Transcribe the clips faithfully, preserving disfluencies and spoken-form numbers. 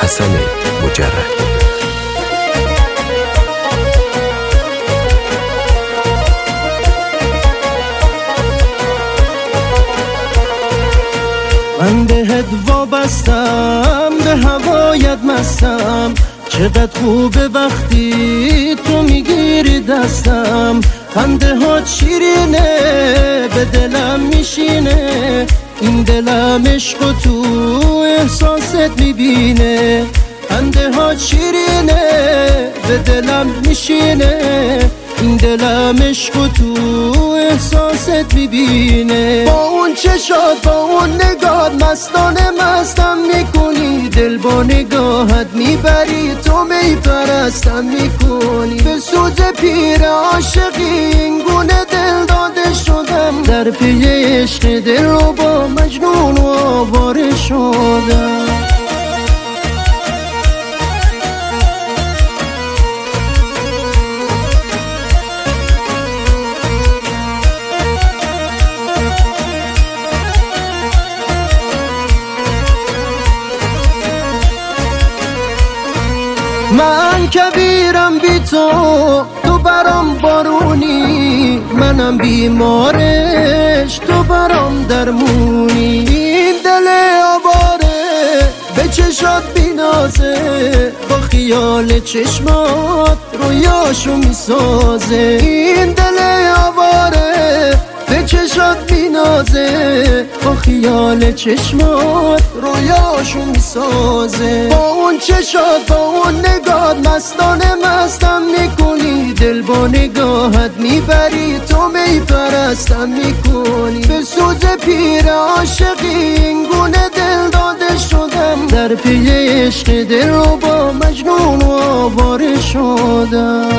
حسن مجرد. من بهت وابستم، به هوایت مستم، چقدر خوبه وقتی تو میگیری دستم. خنده ها شیرینه به دلم میشینه، این دلم عشق و تو احساست میبینه. خنده ها شیرینه به دلم میشینه، این دلم عشق و تو احساست میبینه. با اون چشات با اون نگات مستانه مستم میکنی، دل با نگاهت میبری تو میپرستم میکنی. به سوز پیر عاشقی این گونه دل داده شدم، در پی عشق دل رو با مجنون و آواره شدم. من کبیرم بی تو، تو برام بارونی، منم بیمارش تو برام درمونی. این دل آواره به چشات بینازه، با خیال چشمات رویاشو میسازه. این دل آواره به چشات بینازه، با خیال چشمات رویاشو میسازه. با اون چشات با اون نگات مستانه مستم میکنی، دل با نگاهت میبری تو میپرستم میکنی. به سوز پیر عاشقی این گونه دل داده شدم، در پی عشق دل رو با مجنون و آواره شدم.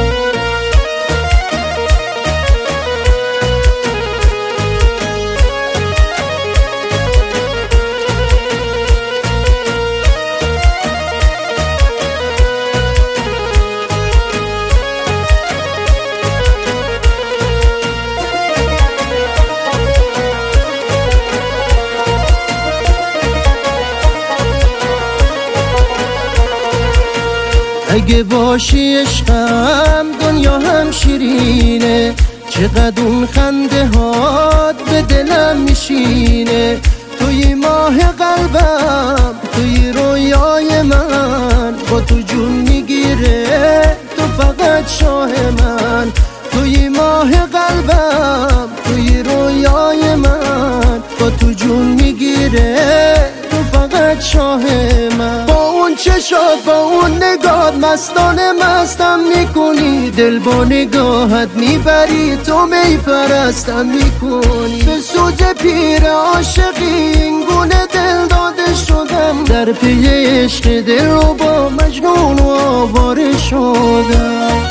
اگه باشی عشقم دنیا هم شیرینه، چقدر اون خنده هات به دلم میشینه. توی ماه قلبم توی رویای من، با تو جون میگیره تو فقط شاه من. توی ماه قلبم توی رویای من، با تو جون میگیره تو فقط شاه من. با اون چشات با اون نگات مستانه مستم میکنی، دل با نگاهت میبری تو میپرستم میکنی. به سوز پیر عاشقی این گونه دل داده شدم، در پی عشق دل رو با مجنون و آواره شدم.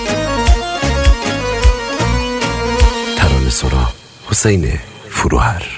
حسین فروهر.